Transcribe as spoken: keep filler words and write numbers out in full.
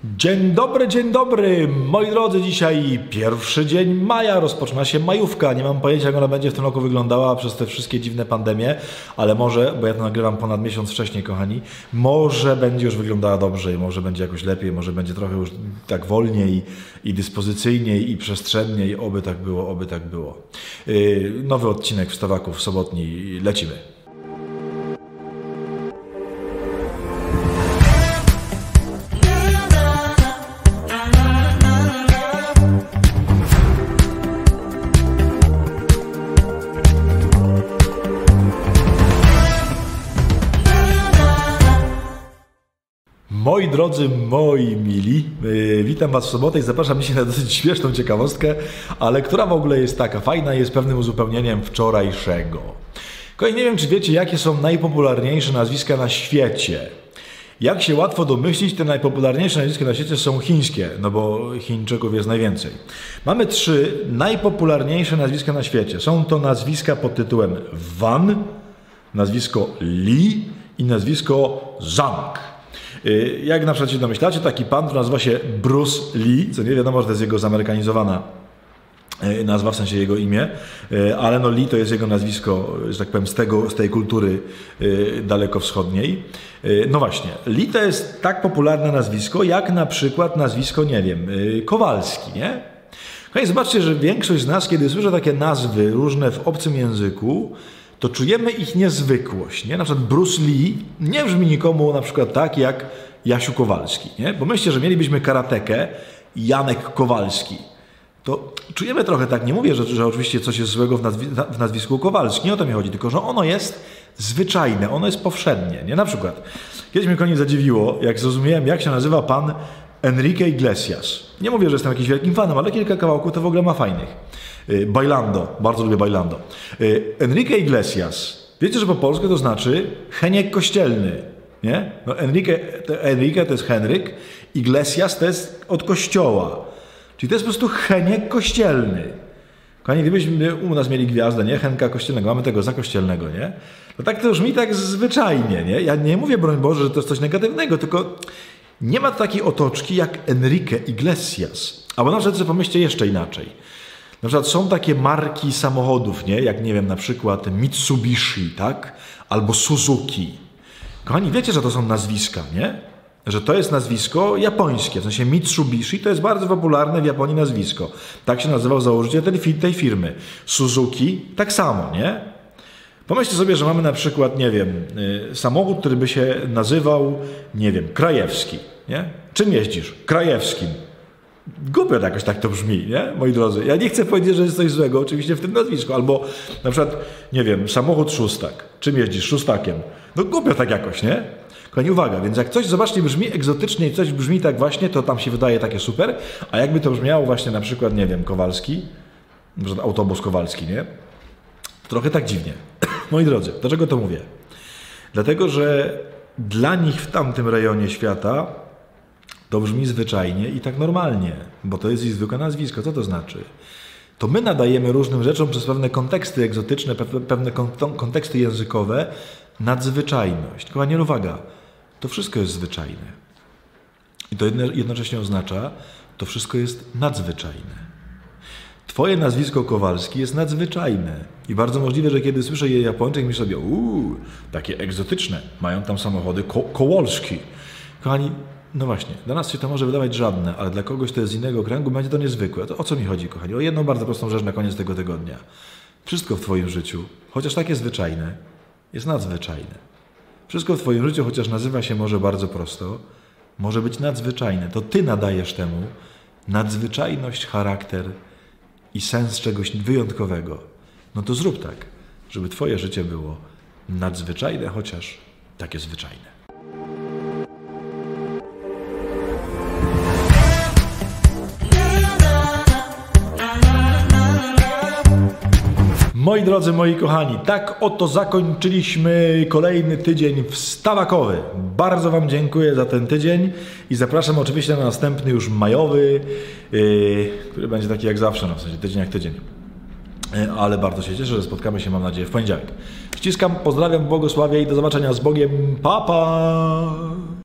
Dzień dobry, dzień dobry, moi drodzy, dzisiaj pierwszy dzień maja, rozpoczyna się majówka, nie mam pojęcia jak ona będzie w tym roku wyglądała przez te wszystkie dziwne pandemie, ale może, bo ja to nagrywam ponad miesiąc wcześniej, kochani, może będzie już wyglądała dobrze, może będzie jakoś lepiej, może będzie trochę już tak wolniej i dyspozycyjniej i przestrzenniej, oby tak było, oby tak było. Yy, nowy odcinek Wstawaków sobotni, lecimy. Moi drodzy, moi mili, yy, witam Was w sobotę i zapraszam dzisiaj na dosyć śmieszną ciekawostkę, ale która w ogóle jest taka fajna, jest pewnym uzupełnieniem wczorajszego. Kolej, nie wiem, czy wiecie, jakie są najpopularniejsze nazwiska na świecie. Jak się łatwo domyślić, te najpopularniejsze nazwiska na świecie są chińskie, no bo Chińczyków jest najwięcej. Mamy trzy najpopularniejsze nazwiska na świecie. Są to nazwiska pod tytułem Wan, nazwisko Li i nazwisko Zhang. Jak na przykład się domyślacie, taki pan, który nazywa się Bruce Lee, co nie wiadomo, że to jest jego zamerykanizowana nazwa, w sensie jego imię, ale no Lee to jest jego nazwisko, że tak powiem, z, tego, z tej kultury dalekowschodniej. No właśnie, Lee to jest tak popularne nazwisko, jak na przykład nazwisko, nie wiem, Kowalski, nie? No i zobaczcie, że większość z nas, kiedy słyszy takie nazwy różne w obcym języku, to czujemy ich niezwykłość, nie? Na przykład Bruce Lee nie brzmi nikomu na przykład tak jak Jasiu Kowalski, nie? Bo myślcie, że mielibyśmy karatekę Janek Kowalski. To czujemy trochę tak, nie mówię, że, że oczywiście coś jest złego w, nazwi w nazwisku Kowalski, nie o to mi chodzi, tylko że ono jest zwyczajne, ono jest powszednie, nie? Na przykład, kiedyś mnie koniec zadziwiło, jak zrozumiałem, jak się nazywa pan Enrique Iglesias. Nie mówię, że jestem jakimś wielkim fanem, ale kilka kawałków to w ogóle ma fajnych. Bailando, bardzo lubię Bailando. Enrique Iglesias. Wiecie, że po polsku to znaczy Heniek Kościelny, nie? No Enrique, to Enrique to jest Henryk, Iglesias to jest od kościoła. Czyli to jest po prostu Heniek Kościelny. Kochani, gdybyśmy u nas mieli gwiazdę, nie? Henka Kościelnego, mamy tego za kościelnego, nie? No tak to brzmi tak zwyczajnie, nie? Ja nie mówię, broń Boże, że to jest coś negatywnego, tylko nie ma takiej otoczki jak Enrique Iglesias. Albo na przykład sobie pomyślcie jeszcze inaczej. Na przykład są takie marki samochodów, nie? Jak, nie wiem, na przykład Mitsubishi, tak? Albo Suzuki. Kochani, wiecie, że to są nazwiska, nie? Że to jest nazwisko japońskie. W sensie Mitsubishi to jest bardzo popularne w Japonii nazwisko. Tak się nazywał założyciel tej, tej firmy. Suzuki tak samo, nie? Pomyślcie sobie, że mamy na przykład, nie wiem, y, samochód, który by się nazywał, nie wiem, Krajewski, nie? Czym jeździsz? Krajewskim. Głupio jakoś tak to brzmi, nie? Moi drodzy. Ja nie chcę powiedzieć, że jest coś złego oczywiście w tym nazwisku. Albo na przykład, nie wiem, samochód Szóstak. Czym jeździsz? Szóstakiem. No głupio tak jakoś, nie? Kochani, uwaga, więc jak coś, zobaczcie, brzmi egzotycznie i coś brzmi tak właśnie, to tam się wydaje takie super, a jakby to brzmiało właśnie na przykład, nie wiem, Kowalski, może autobus Kowalski, nie? Trochę tak dziwnie. Moi drodzy, dlaczego to mówię? Dlatego, że dla nich w tamtym rejonie świata to brzmi zwyczajnie i tak normalnie, bo to jest ich zwykłe nazwisko. Co to znaczy? To my nadajemy różnym rzeczom przez pewne konteksty egzotyczne, pewne konteksty językowe nadzwyczajność. Kochani, uwaga, to wszystko jest zwyczajne. I to jednocześnie oznacza, to wszystko jest nadzwyczajne. Twoje nazwisko Kowalski jest nadzwyczajne. I bardzo możliwe, że kiedy słyszę je Japończyk, myślę sobie, uuu, takie egzotyczne, mają tam samochody ko Kowalski. Kochani, no właśnie, dla nas się to może wydawać żadne, ale dla kogoś, kto jest z innego kręgu, będzie to niezwykłe. To o co mi chodzi, kochani? O jedną bardzo prostą rzecz na koniec tego tygodnia. Wszystko w Twoim życiu, chociaż takie zwyczajne, jest nadzwyczajne. Wszystko w Twoim życiu, chociaż nazywa się może bardzo prosto, może być nadzwyczajne. To Ty nadajesz temu nadzwyczajność, charakter i sens czegoś wyjątkowego. No to zrób tak, żeby Twoje życie było nadzwyczajne, chociaż takie zwyczajne. Moi drodzy, moi kochani, tak oto zakończyliśmy kolejny tydzień wstawakowy. Bardzo Wam dziękuję za ten tydzień i zapraszam oczywiście na następny już majowy, yy, który będzie taki jak zawsze, no w sensie tydzień jak tydzień. Yy, ale bardzo się cieszę, że spotkamy się, mam nadzieję, w poniedziałek. Ściskam, pozdrawiam, błogosławię i do zobaczenia z Bogiem. Pa, pa!